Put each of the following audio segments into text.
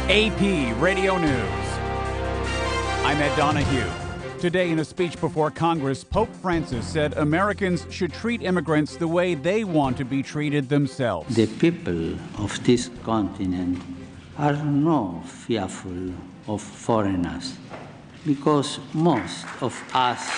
AP Radio News. I'm Ed Donahue. Today, in a speech before Congress, Pope Francis said Americans should treat immigrants the way they want to be treated themselves. The people of this continent are not fearful of foreigners because most of us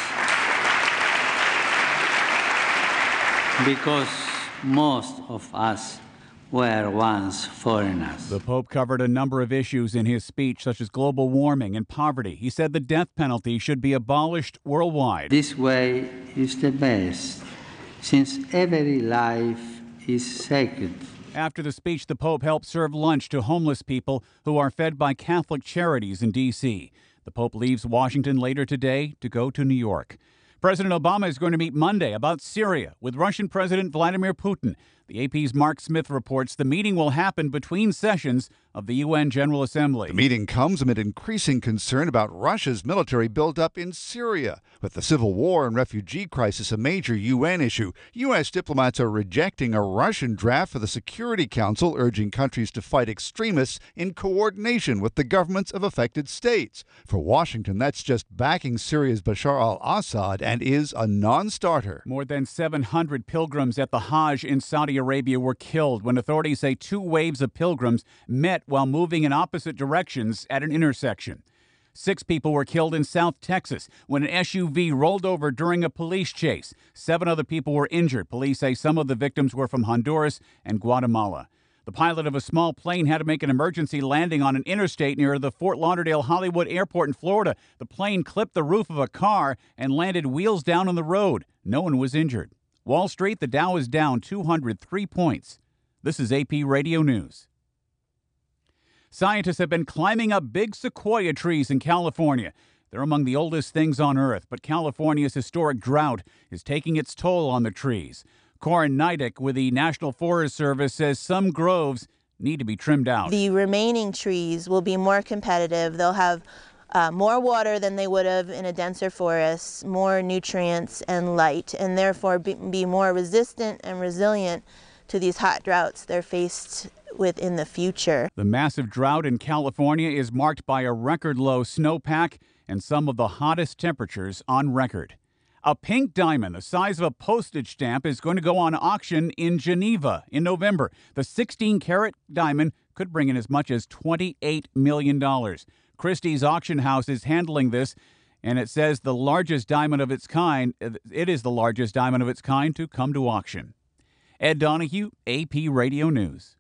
were once foreigners. The Pope covered a number of issues in his speech, such as global warming and poverty. He said the death penalty should be abolished worldwide. This way is the best, since every life is sacred. After the speech, the Pope helped serve lunch to homeless people who are fed by Catholic Charities in D.C. The Pope leaves Washington later today to go to New York. President Obama is going to meet Monday about Syria with Russian President Vladimir Putin. The AP's Mark Smith reports the meeting will happen between sessions of the UN General Assembly. The meeting comes amid increasing concern about Russia's military buildup in Syria. With the civil war and refugee crisis a major UN issue, U.S. diplomats are rejecting a Russian draft for the Security Council, urging countries to fight extremists in coordination with the governments of affected states. For Washington, that's just backing Syria's Bashar al-Assad and is a non-starter. More than 700 pilgrims at the Hajj in Saudi Arabia were killed when authorities say two waves of pilgrims met while moving in opposite directions at an intersection. 6 people were killed in South Texas when an SUV rolled over during a police chase. 7 other people were injured. Police say some of the victims were from Honduras and Guatemala. The pilot of a small plane had to make an emergency landing on an interstate near the Fort Lauderdale-Hollywood Airport in Florida. The plane clipped the roof of a car and landed wheels down on the road. No one was injured. Wall Street, the Dow is down 203 points. This is AP Radio News. Scientists have been climbing up big sequoia trees in California. They're among the oldest things on Earth, but California's historic drought is taking its toll on the trees. Corin Neidick with the National Forest Service says some groves need to be trimmed out. The remaining trees will be more competitive. They'll have more water than they would have in a denser forest, more nutrients and light, and therefore be more resistant and resilient to these hot droughts they're faced with in the future. The massive drought in California is marked by a record low snowpack and some of the hottest temperatures on record. A pink diamond the size of a postage stamp is going to go on auction in Geneva in November. The 16-carat diamond could bring in as much as $28 million. Christie's auction house is handling this, and it says the largest diamond of its kind. It is the largest diamond of its kind to come to auction. Ed Donahue, AP Radio News.